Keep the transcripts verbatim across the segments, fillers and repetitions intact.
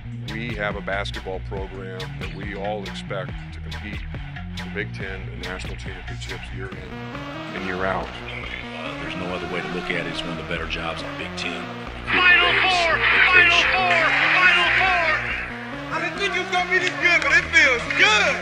We have a basketball program that we all expect to compete for Big Ten and national championships year in and year out. Uh, there's no other way to look at it. It's one of the better jobs on Big Ten. Final four! Final four! Final four! I didn't think it was going to be this good, but it feels good!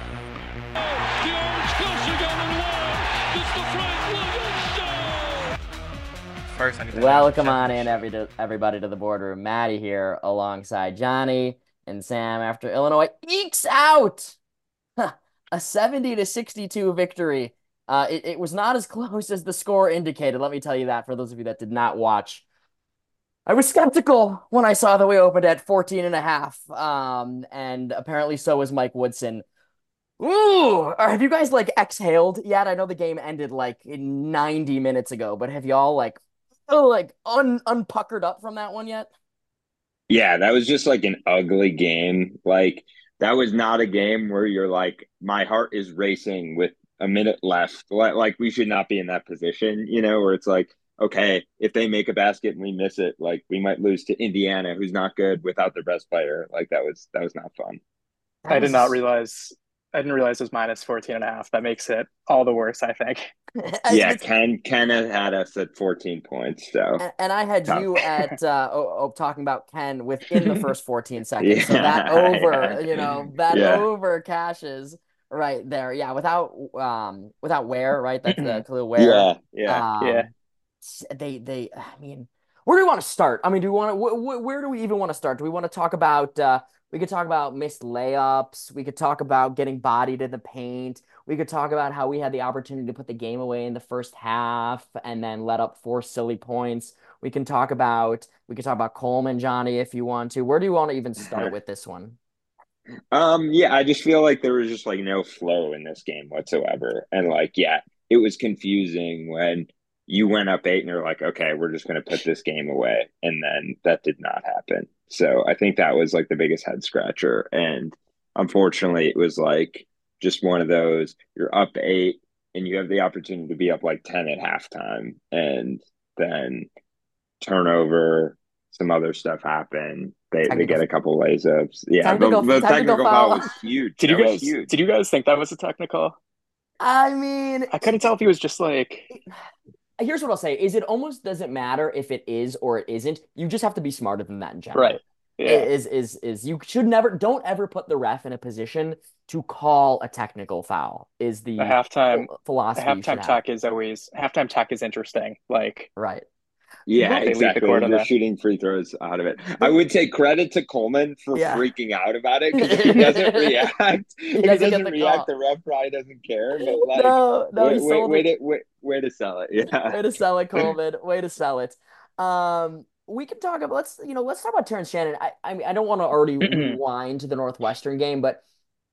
The Orange Coast on the wall. It's the Frank Williams Show! First, I need to Welcome on in, every, everybody, to the boardroom. Maddie here alongside Johnny and Sam after Illinois ekes out huh, a seventy to sixty-two victory. Uh, it, it was not as close as the score indicated. Let me tell you that for those of you that did not watch. I was skeptical when I saw that we opened at fourteen and a half. Um, and apparently so was Mike Woodson. Ooh, have you guys like exhaled yet? I know the game ended like ninety minutes ago, but have y'all like oh, like un unpuckered up from that one yet? Yeah, that was just like an ugly game. Like that was not a game where you're like, my heart is racing with a minute left. Like we should not be in that position, you know, where it's like, okay, if they make a basket and we miss it, like we might lose to Indiana, who's not good without their best player. Like that was that was not fun. That I was... did not realize I didn't realize it was minus fourteen and a half. That makes it all the worse, I think. Yeah, Ken Ken had us at fourteen points. So and, and I had tough. you at uh oh, oh, talking about Ken within the first fourteen seconds. Yeah, so that over, yeah. you know, that yeah. over cashes right there. Yeah, without um without Ware, right? That's the Khalil Ware. Yeah, yeah, um, yeah. They they I mean, where do we want to start? I mean, do we want to wh wh where do we even want to start? Do we want to talk about uh we could talk about missed layups. We could talk about getting bodied in the paint. We could talk about how we had the opportunity to put the game away in the first half and then let up four silly points. We can talk about we could talk about Coleman, Johnny, if you want to. Where do you want to even start with this one? Um, yeah, I just feel like there was just like no flow in this game whatsoever. And like, yeah, it was confusing when you went up eight and you're like, okay, we're just going to put this game away. And then that did not happen. So I think that was like the biggest head scratcher. And unfortunately, it was like just one of those, you're up eight and you have the opportunity to be up like ten at halftime. And then turnover, some other stuff happened. They Technical, they get a couple lays ups. Yeah, technical, the, the technical, technical foul. foul was huge. Did that you guys huge. did you guys think that was a technical? I mean, I couldn't tell if he was just like here's what I'll say is it almost doesn't matter if it is or it isn't. You just have to be smarter than that in general. Right. Yeah. Is is is you should never don't ever put the ref in a position to call a technical foul is the a halftime philosophy. A halftime tech is always halftime tech is interesting. Like right. Yeah, exactly. You're shooting free throws out of it. I would take credit to Coleman for yeah. freaking out about it because if he doesn't react, he if doesn't, he doesn't the react, call. the ref probably doesn't care. But like, no, no, way, he sold way, it. way, to, way, way to sell it. Yeah, way to sell it, Coleman. Way to sell it. Um, we can talk about let's you know let's talk about Terrence Shannon. I I mean I don't want to already rewind to the Northwestern game, but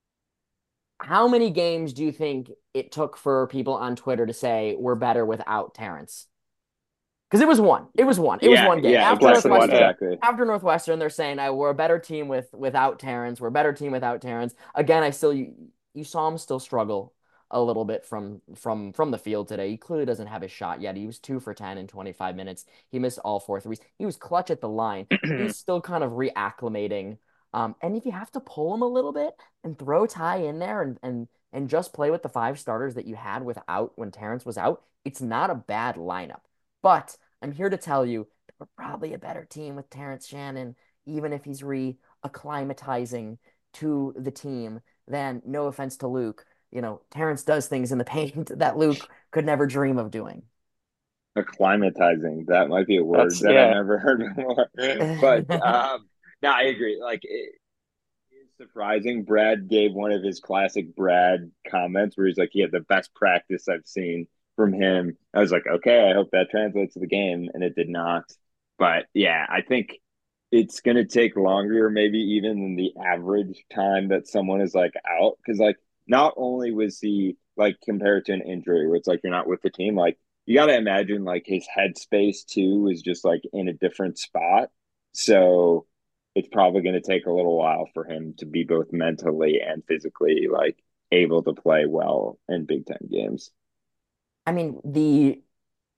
how many games do you think it took for people on Twitter to say we're better without Terrence? Because it was one. It was one. It yeah, was one game. Yeah, after exactly, Northwestern, exactly. after Northwestern, they're saying I we're a better team with without Terrence. We're a better team without Terrence. Again, I still you, you saw him still struggle a little bit from from from the field today. He clearly doesn't have his shot yet. He was two for ten in twenty-five minutes. He missed all four threes. He was clutch at the line. He's still kind of reacclimating. Um, and if you have to pull him a little bit and throw Ty in there and and and just play with the five starters that you had without when Terrence was out, it's not a bad lineup. But I'm here to tell you that we're probably a better team with Terrence Shannon, even if he's re-acclimatizing to the team. Then, no offense to Luke, you know, Terrence does things in the paint that Luke could never dream of doing. Acclimatizing, that might be a word That's, that yeah. I never heard before. But um, no, I agree. Like, it is surprising. Brad gave one of his classic Brad comments where he's like, he had the best practice I've seen from him. I was like, okay, I hope that translates to the game, and it did not. But yeah, I think it's going to take longer, maybe even than the average time that someone is like out. Because like, not only was he like compared to an injury, where it's like you're not with the team, like you got to imagine like his headspace too is just like in a different spot. So it's probably going to take a little while for him to be both mentally and physically like able to play well in Big Ten games. I mean, the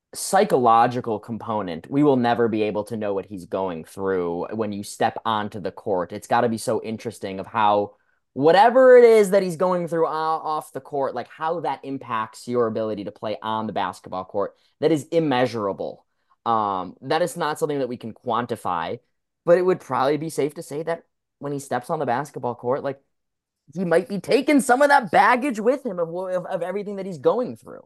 psychological component. We will never be able to know what he's going through when you step onto the court. It's got to be so interesting of how whatever it is that he's going through off the court, like how that impacts your ability to play on the basketball court. That is immeasurable. Um, that is not something that we can quantify, but it would probably be safe to say that when he steps on the basketball court, like he might be taking some of that baggage with him of, of, of everything that he's going through.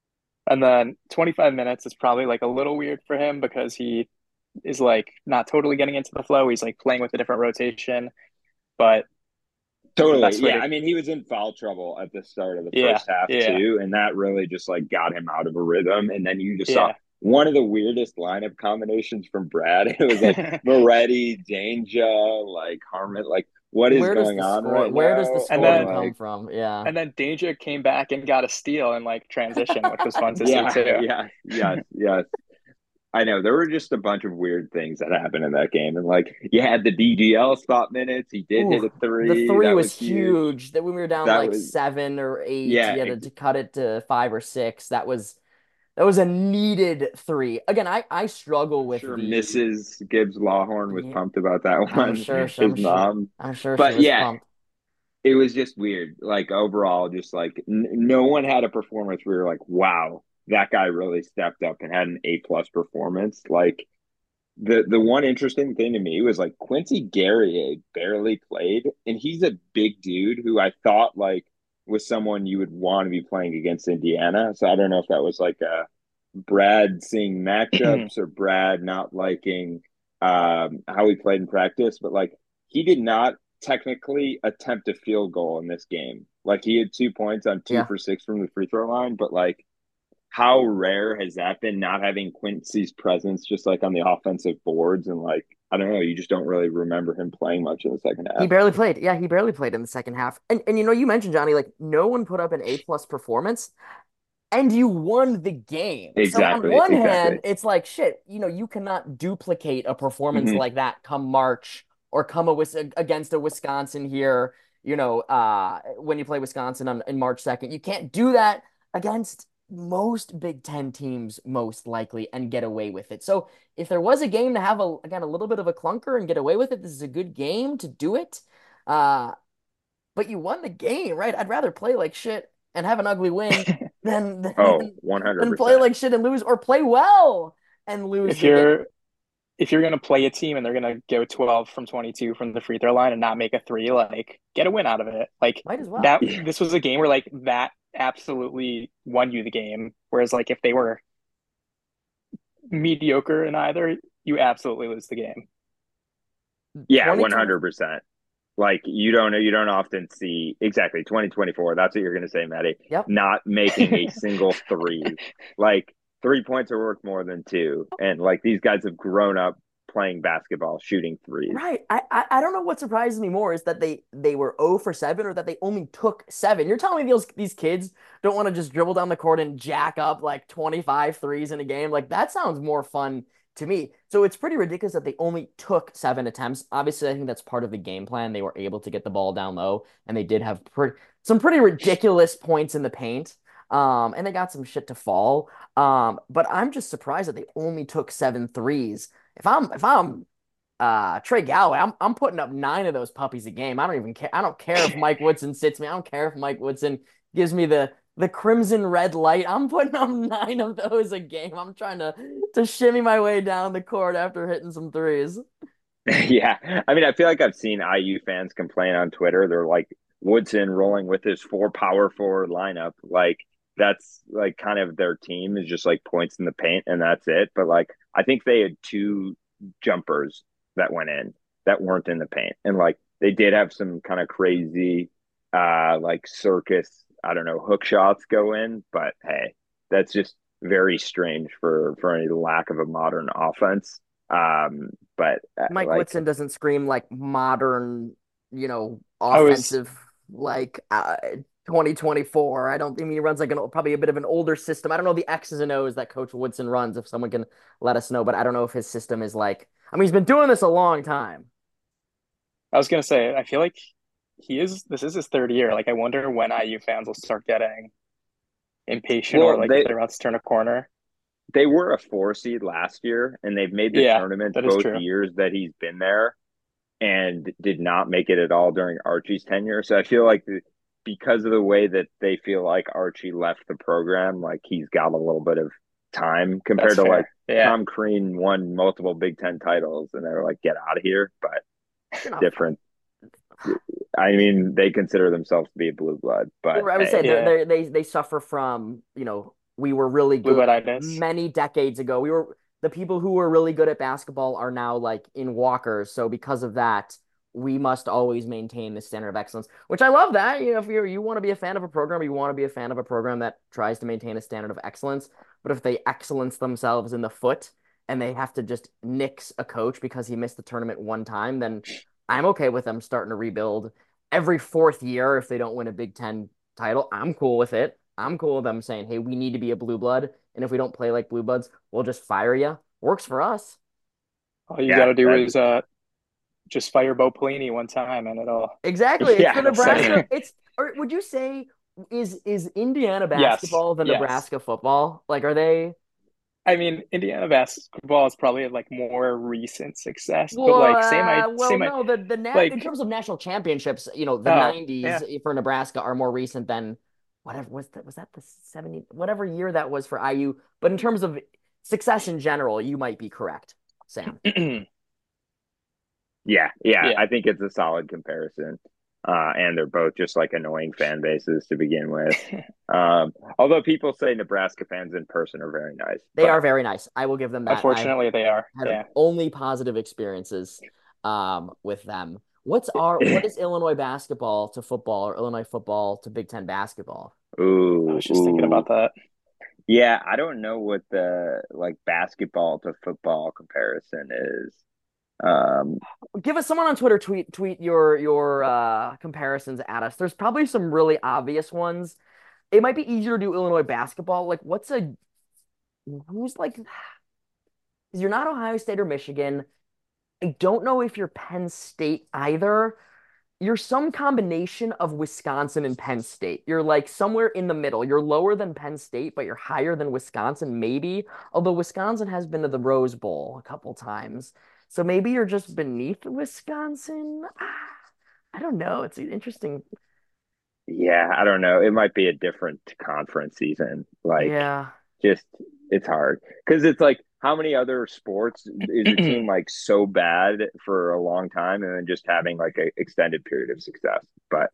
And then twenty-five minutes is probably like a little weird for him because he is like not totally getting into the flow. He's like playing with a different rotation, but totally. Yeah. To... I mean, he was in foul trouble at the start of the yeah, first half yeah. too. And that really just like got him out of a rhythm. And then you just yeah. saw one of the weirdest lineup combinations from Brad. It was like Moretti, Danger, like Harmon, like what is Where going on score, right Where now? does the scoring then, come like, from? Yeah. And then Danger came back and got a steal in like transition, which was fun to yeah, see too. Yeah, yes, yes. I know there were just a bunch of weird things that happened in that game, and like you had the D G L spot minutes. He did Ooh, hit a three. The three that was, was huge. huge. That when we were down that like was, seven or eight, yeah, he had to cut it to five or six. That was that was a needed three. Again, I I struggle with sure the Missus Gibbs Lawhorn was yeah, pumped about that one. I'm sure. His I'm sure. mom, I'm sure she but was yeah, pumped. it was just weird. Like overall, just like n- no one had a performance where you're like, wow, that guy really stepped up and had an A plus performance. Like the the one interesting thing to me was like Quincy Guerrier barely played, and he's a big dude who I thought like was someone you would want to be playing against Indiana. So I don't know if that was like a Brad seeing matchups or Brad not liking um, how he played in practice, but like he did not technically attempt a field goal in this game. Like he had two points on two Yeah. for six from the free throw line, but like how rare has that been, not having Quincy's presence just like on the offensive boards? And like, I don't know, you just don't really remember him playing much in the second half. He barely played. Yeah, he barely played in the second half. And and you know, you mentioned Johnny, like no one put up an A plus performance. And you won the game. Exactly. So on one exactly. hand, it's like, shit, you know, you cannot duplicate a performance mm-hmm. like that come March or come a, against a Wisconsin here, you know, uh, when you play Wisconsin on, in March second. You can't do that against most Big Ten teams, most likely, and get away with it. So if there was a game to have, a again, a little bit of a clunker and get away with it, this is a good game to do it. Uh, but you won the game, right? I'd rather play like shit and have an ugly win than, than, oh, one hundred percent. than play like shit and lose, or play well and lose. If you're if you're gonna play a team and they're gonna go twelve from twenty-two from the free throw line and not make a three, like get a win out of it. Like might as well. That this was a game where like that absolutely won you the game. Whereas like if they were mediocre in either, you absolutely lose the game. Yeah, one hundred percent. Like you don't you don't often see exactly twenty twenty-four. That's what you're going to say, Maddie. Yep. Not making a single three. Like three points are worth more than two, and like these guys have grown up playing basketball, shooting threes. Right. I I, I don't know what surprises me more is that they they were zero for seven or that they only took seven. You're telling me those these kids don't want to just dribble down the court and jack up like twenty-five threes in a game? Like that sounds more fun to me. So it's pretty ridiculous that they only took seven attempts. Obviously, I think that's part of the game plan. They were able to get the ball down low, and they did have pre- some pretty ridiculous points in the paint. Um, and they got some shit to fall. Um, but I'm just surprised that they only took seven threes. If I'm if I'm uh Trey Galloway, I'm I'm putting up nine of those puppies a game. I don't even care. I don't care if Mike Woodson sits me. I don't care if Mike Woodson gives me the the crimson red light. I'm putting up nine of those a game. I'm trying to to shimmy my way down the court after hitting some threes. Yeah. I mean, I feel like I've seen I U fans complain on Twitter. They're like, Woodson rolling with his four power forward lineup. Like, that's like kind of their team is just like points in the paint and that's it. But like, I think they had two jumpers that went in that weren't in the paint. And like, they did have some kind of crazy, uh, like circus, I don't know, hook shots go in, but hey, that's just very strange for, for any lack of a modern offense. Um, but Mike like, Woodson doesn't scream like modern, you know, offensive was... like uh, twenty twenty-four. I don't I mean he runs like an probably a bit of an older system. I don't know the X's and O's that Coach Woodson runs. If someone can let us know, but I don't know if his system is like. I mean, he's been doing this a long time. I was gonna say, I feel like he is. This is his third year. Like, I wonder when I U fans will start getting impatient, well, or like they, if they're about to turn a corner. they were a four seed last year, and they've made the Yeah, tournament that is both true. years that he's been there, and did not make it at all during Archie's tenure. So I feel like the, because of the way that they feel like Archie left the program, like he's got a little bit of time compared That's to like fair. Yeah. Tom Crean won multiple Big Ten titles, and they're like, get out of here. But You know, different. I mean, they consider themselves to be a blue blood, but I would say hey, they're, Yeah. they're, they they suffer from, you know, we were really Blue good blooditis. many decades ago. We were the people who were really good at basketball are now like in walkers. So because of that, we must always maintain the standard of excellence, which I love that. You know, if you you want to be a fan of a program, you want to be a fan of a program that tries to maintain a standard of excellence. But if they excellence themselves in the foot and they have to just nix a coach because he missed the tournament one time, then I'm okay with them starting to rebuild every fourth year if they don't win a Big Ten title. I'm cool with it. I'm cool with them saying, hey, we need to be a blue blood. And if we don't play like blue bloods, we'll just fire you. Works for us. All you yeah, got to do that, is uh, just fire Bo Pelini one time, and it'll. Exactly. It's the yeah, Nebraska. Same. It's or would you say is is Indiana Yes. basketball the Yes. Nebraska football? Like, are they? I mean, Indiana basketball is probably like more recent success, but Well, like same I uh, well, same I no. The the nat in like terms of national championships, you know, the oh nineties yeah. for Nebraska are more recent than whatever was that was that the seventy whatever year that was for I U. But in terms of success in general, you might be correct, Sam. yeah, yeah. Yeah. I think it's a solid comparison. Uh, and they're both just like annoying fan bases to begin with. Um, although people say Nebraska fans in person are very nice. They but are very nice. I will give them that. I've Unfortunately, they are. had Yeah. only positive experiences um, with them. What's our what is Illinois basketball to football or Illinois football to Big Ten basketball? I Ooh, was just thinking ooh. about that. Yeah, I don't know what the like basketball to football comparison is. Um, Give us someone on Twitter tweet tweet your your uh, comparisons at us. There's probably some really obvious ones. It might be easier to do Illinois basketball. Like, what's a who's like? You're not Ohio State or Michigan. I don't know if you're Penn State either. You're some combination of Wisconsin and Penn State. You're like somewhere in the middle. You're lower than Penn State, but you're higher than Wisconsin, maybe. Although Wisconsin has been to the Rose Bowl a couple times. So maybe you're just beneath Wisconsin. Ah, I don't know. It's an interesting. yeah, I don't know. It might be a different conference season. Like, Yeah. just it's hard because it's like how many other sports is a team like so bad for a long time and then just having like an extended period of success, but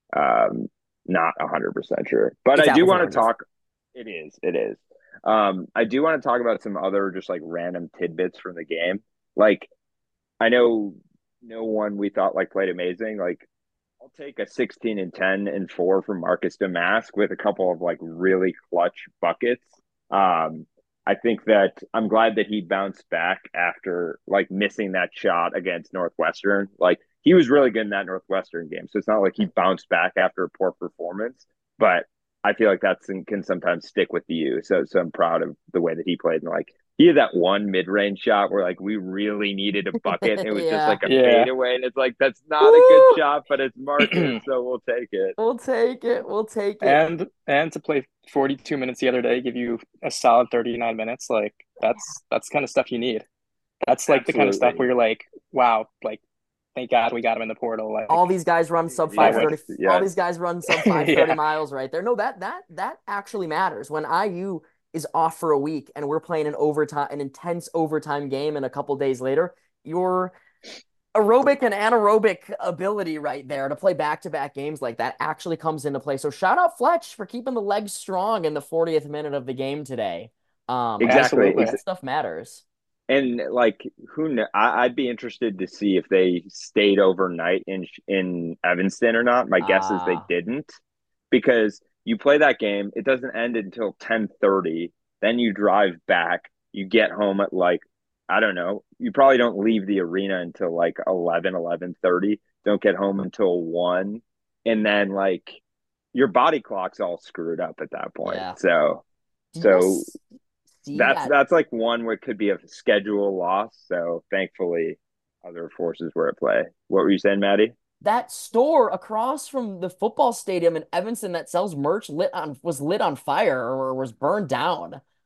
um, not a hundred percent sure. But It's I do apples and want to oranges. talk. It is. It is. Um, I do want to talk about some other just like random tidbits from the game. Like I know no one we thought like played amazing. Like I'll take a sixteen and ten and four from Marcus Damask with a couple of like really clutch buckets. Um, I think that I'm glad that he bounced back after like missing that shot against Northwestern. Like he was really good in that Northwestern game. So it's not like he bounced back after a poor performance, but I feel like that can sometimes stick with you. So, so I'm proud of the way that he played. And like he had that one mid-range shot where like we really needed a bucket. It was just Yeah. like a Yeah. fadeaway, and it's like that's not a good shot, but it's Marcus, so we'll take it. We'll take it. We'll take it. And and to play forty-two minutes the other day, give you a solid thirty-nine minutes, like that's that's the kind of stuff you need. That's like the kind of stuff Absolutely. where you're like, wow, like thank God we got him in the portal. Like All these guys run sub Yes, five thirty. yes. All these guys run sub five thirty Yeah. miles right there. No, that that that actually matters. When I U is off for a week and we're playing an overtime, an intense overtime game, and a couple days later, your aerobic and anaerobic ability right there to play back-to-back games like that actually comes into play. So shout out Fletch for keeping the legs strong in the fortieth minute of the game today. Um, Exactly. Absolutely. that stuff matters. And like, who kn- I, I'd be interested to see if they stayed overnight in in Evanston or not. My guess is they Ah. didn't, because you play that game, it doesn't end until ten thirty. Then you drive back, you get home at like, I don't know, you probably don't leave the arena until like eleven, eleven thirty. Don't get home until one. And then like your body clock's all screwed up at that point. Yeah. So Do you So guys see that's that? that's like one where it could be a schedule loss. So thankfully, other forces were at play. What were you saying, Maddie? That store across from the football stadium in Evanston that sells merch lit on was lit on fire or was burned down.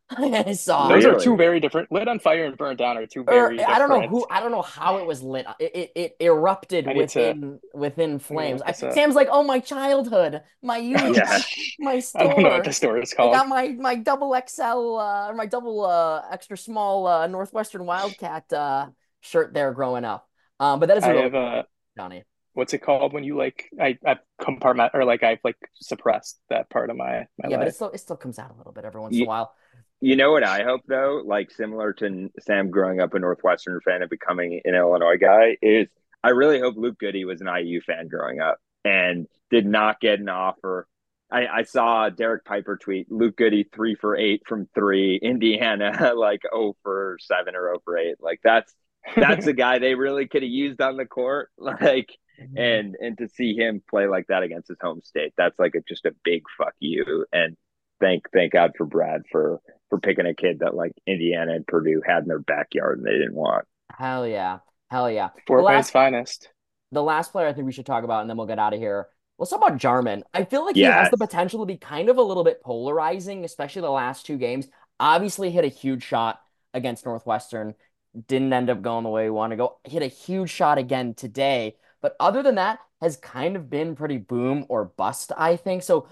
I saw. Those are Really? two very different. Lit on fire and burned down are two Or very I don't know different. who I don't know how it was lit. It it, it erupted I need to. within within I'm gonna flames. look I, this up. Sam's like, "Oh, my childhood, my youth, Yeah. my I don't know what the store. store is I called. got my my double X L uh, or my double uh extra small uh, Northwestern Wildcat uh shirt there growing up." Um, but that is a I really have a Johnny. what's it called when you like I I've compartment or like I've like suppressed that part of my my Yeah, but it life. still it still comes out a little bit every once in a You, while. you know what I hope though, like similar to Sam growing up a Northwestern fan and becoming an Illinois guy, is I really hope Luke Goody was an I U fan growing up and did not get an offer. I, I saw Derek Piper tweet Luke Goody three for eight from three, Indiana like oh for seven or oh for eight. Like that's that's a guy they really could have used on the court. Like and and to see him play like that against his home state, that's like a, just a big fuck you. And thank thank God for Brad for for picking a kid that like Indiana and Purdue had in their backyard and they didn't want. Hell yeah. Hell yeah. The Fort Wayne's last finest. the last player I think we should talk about, and then we'll get out of here. Let's talk about Jarman. I feel like he has Yes. the potential to be kind of a little bit polarizing, especially the last two games. Obviously, hit a huge shot against Northwestern. Didn't end up going the way we want to go. Hit a huge shot again today. But other than that, has kind of been pretty boom or bust, I think. So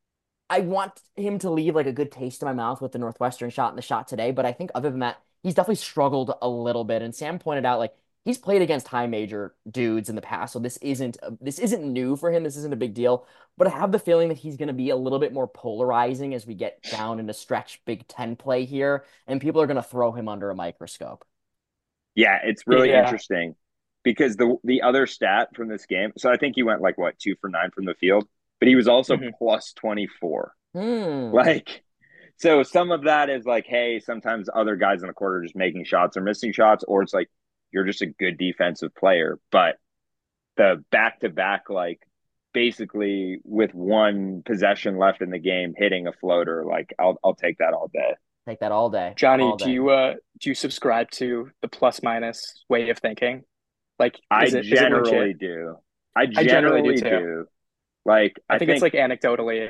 I want him to leave like a good taste in my mouth with the Northwestern shot and the shot today. But I think other than that, he's definitely struggled a little bit. And Sam pointed out like he's played against high major dudes in the past, so this isn't this isn't new for him. This isn't a big deal. But I have the feeling that he's going to be a little bit more polarizing as we get down into stretch Big Ten play here, and people are going to throw him under a microscope. Yeah, it's really Yeah. interesting because the the other stat from this game. So I think he went like what two for nine from the field, but he was also Mhm. plus twenty-four. Hmm. Like, so some of that is like, hey, sometimes other guys in the court are just making shots or missing shots, or it's like you're just a good defensive player. But the back to back, like basically with one possession left in the game, hitting a floater, like I'll I'll take that all day. Take that all day. Johnny, all do day. you uh do you subscribe to the plus minus way of thinking? Like, I is it, is it generally legit? do. I generally generally, do too. do. Like I, think, it's like anecdotally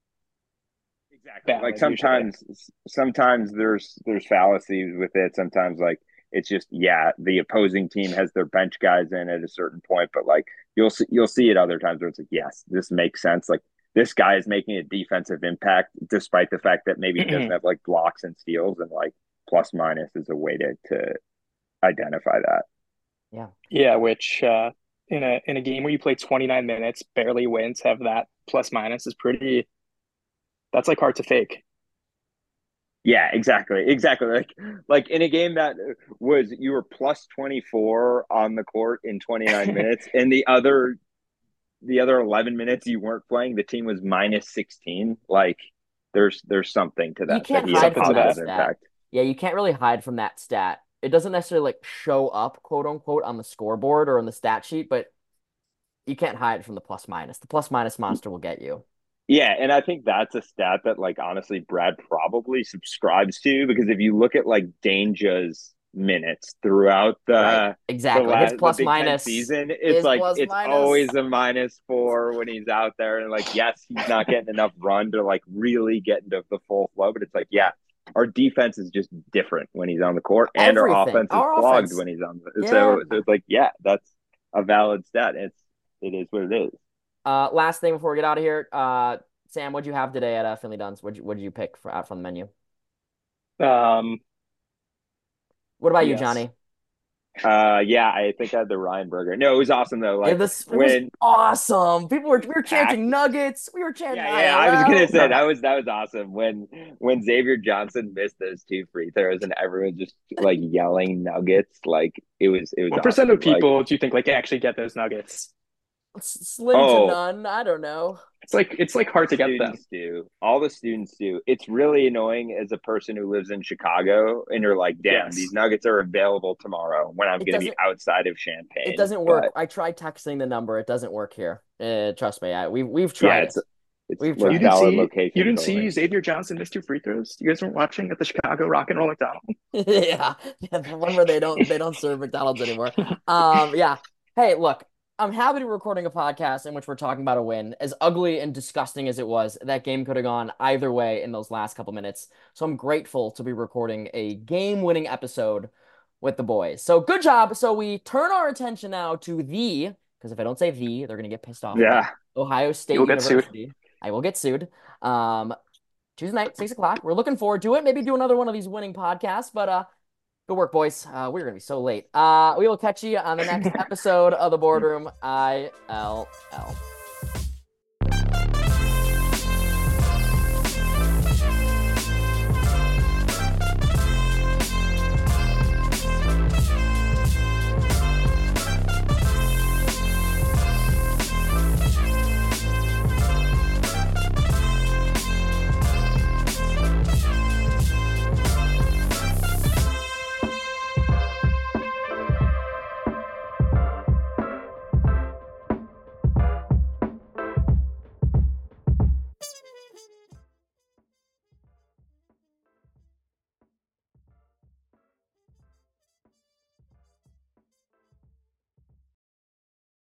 exactly valid like usually. sometimes sometimes there's there's fallacies with it. Sometimes like it's just yeah, the opposing team has their bench guys in at a certain point, but like you'll see you'll see it other times where it's like yes, this makes sense. Like this guy is making a defensive impact despite the fact that maybe he doesn't have like blocks and steals, and like plus minus is a way to to identify that. Yeah. Yeah, which uh in a in a game where you play twenty-nine minutes, barely wins, have that plus minus is pretty that's like hard to fake. Yeah, exactly. Exactly. Like like in a game that was you were plus twenty-four on the court in twenty-nine minutes, and the other the other eleven minutes you weren't playing, the team was minus sixteen. Like there's there's something to that. You can't that he had hide a from that positive stat. impact. Yeah, you can't really hide from that stat. It doesn't necessarily like show up, quote unquote, on the scoreboard or on the stat sheet, but you can't hide from the plus minus. The plus minus monster will get you. Yeah, and I think that's a stat that like honestly Brad probably subscribes to, because if you look at like Danger's minutes throughout the Right. Exactly. the, His la- plus the Big Ten minus season, is it's like plus it's minus. always a minus four when he's out there, and like yes, he's not getting enough run to like really get into the full flow, but it's like yeah, our defense is just different when he's on the court, and Everything. our offense is Our clogged offense. when he's on the Yeah. so, so it's like yeah, that's a valid stat. It's it is what it is. Uh, last thing before we get out of here, uh, Sam, what'd you have today at uh, Finley Dunn's? What'd you, what'd you pick for, out from the menu? Um What about you, Yes. Johnny? Uh, yeah, I think I had the Ryan burger. No, it was awesome though. Like Yeah, this it when was awesome. People were we were chanting nuggets. We were chanting. yeah, yeah, I was I L L. gonna say that was that was awesome when when Xavier Johnson missed those two free throws and everyone just like yelling nuggets. Like it was it was what percent of awesome. Like, people do you think like actually get those nuggets? S- Slim Oh. to none. I don't know. It's like it's like hard to get them. students do. All the students do. It's really annoying as a person who lives in Chicago and you're like, damn, Yes. these nuggets are available tomorrow when I'm It gonna be doesn't- outside of Champaign. It doesn't work. But, I tried texting the number. It doesn't work here. Uh, trust me. I, we we've yeah, tried it's it. it's We've with tried. You didn't valid see location. you didn't totally. see Xavier Johnson miss two free throws? You guys weren't watching at the Chicago Rock and Roll McDonald? yeah, yeah, the one where they don't they don't serve McDonald's anymore. Um, yeah. Hey, look, I'm happy to be recording a podcast in which we're talking about a win. As ugly and disgusting as it was, that game could have gone either way in those last couple minutes. So I'm grateful to be recording a game-winning episode with the boys. So good job. So we turn our attention now to the, because if I don't say the, they're going to get pissed off. Yeah. Ohio State You'll get University. sued. I will get sued. Um, Tuesday night, six o'clock. We're looking forward to it. Maybe do another one of these winning podcasts, but uh, good work, boys. Uh, we're going to be so late. Uh, we will catch you on the next episode of the Boardroom I L L.